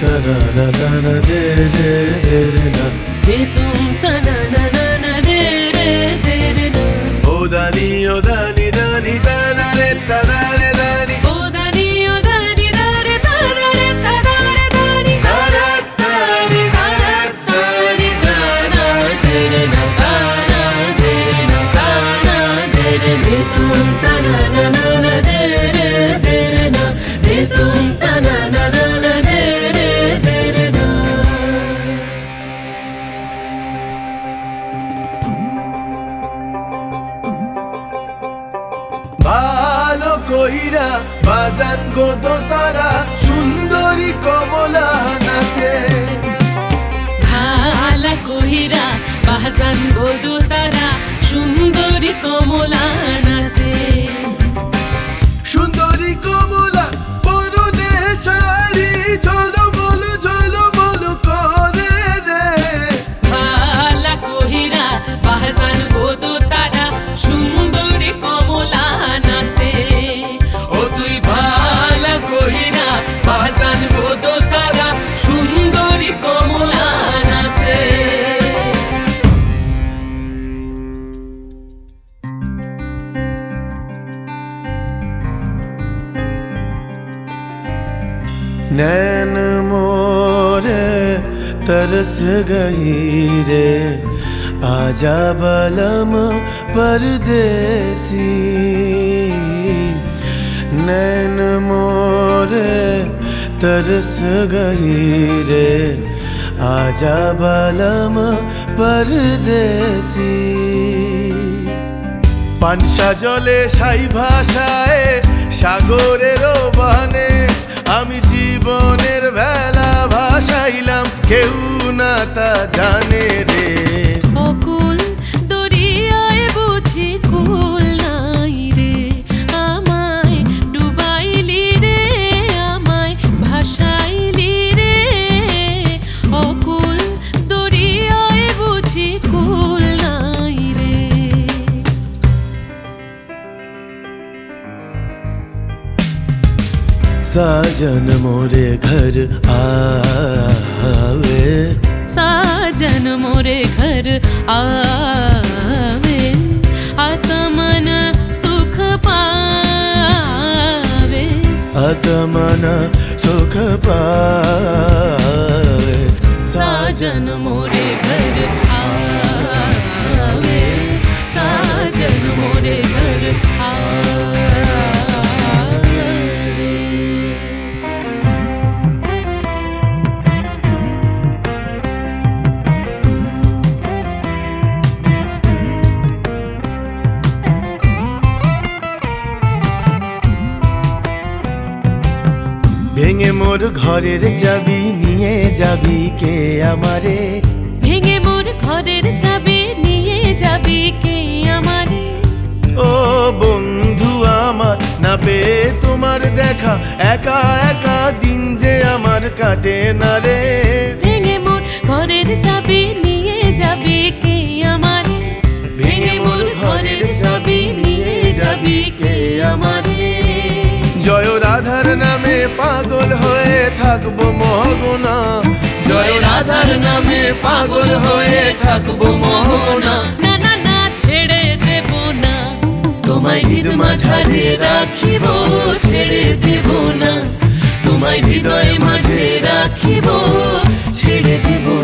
तनाना तना दे रे रे रे ना दे तुम तनाना नाना दे रे दे रे ना ओ दानी दानी तना रे तना रे दानी ओ दानी दारे तारा रे तारा रे दानी तारा तारी तारा तारी तारा दे रे ना तारा दे रे ना तारा दे रे दे तुम तनाना नाना दे रे ना दे तुम तनाना नाना दे रे ना ভালো কইরা বাজান গো তো তারা সুন্দরী কমলা নাচে ভালা কহিরা বাহাজান গোদো তারা সুন্দরী কমলা নাচে সুন্দরী কমলা পরনে শাড়ি ঝলো বলো করে রে ভালা কহিরা বাহাজান গোদো তারা সুন্দরী কমলা নাচে ও তুই ভালা কইরা বাজান গো তো তারা সুন্দরী কমলা নাচে नैन मोरे तरस गई रे आजा बलम परदेसी नैन मोरे तरस गई रे आजा बलम परदेसी পানসা জলে সাই ভাষায় সাগরের বানে আমি জীবনের ভেলা ভাসাইলাম কেউ না তা জানে রে অকুল দরিয়ায় বুঝি কুল নাই রে আমায় ডুবাইলি রে আমায় ভাসাইলি রে অকুল দরিয়ায় বুঝি কুল নাই রে साजन मोरे घर आवे साजन मोरे घर आवे आत्मन सुख पावे आत्मन सुख पावे साजन मोरे घर आवे साजन मोरे घर आवे ভেঙে মোর ঘরের চাবি নিয়ে যাবি কে আমারে ভেঙে মোর ঘরের চাবি নিয়ে যাবি কে আমারে ও বন্ধু আমার না পেয়ে তোমার দেখা একা একা দিন যে আমার কাটে না রে ভেঙে মোর ঘরের চাবি নিয়ে যাবি কে আমারে ভেঙে মোর ঘরের চাবি নিয়ে যাবি কে আমারে জয় রাধার নামে পাগল হয়ে থাকবো মহগনা জয় রাধার নামে পাগল হয়ে থাকবো মহগনা না না না ছেড়ে দেব না তোমায় হৃদ মাঝারে রাখিব ছেড়ে দেব না তোমায় হৃদয় মাঝে রাখিব ছেড়ে দিব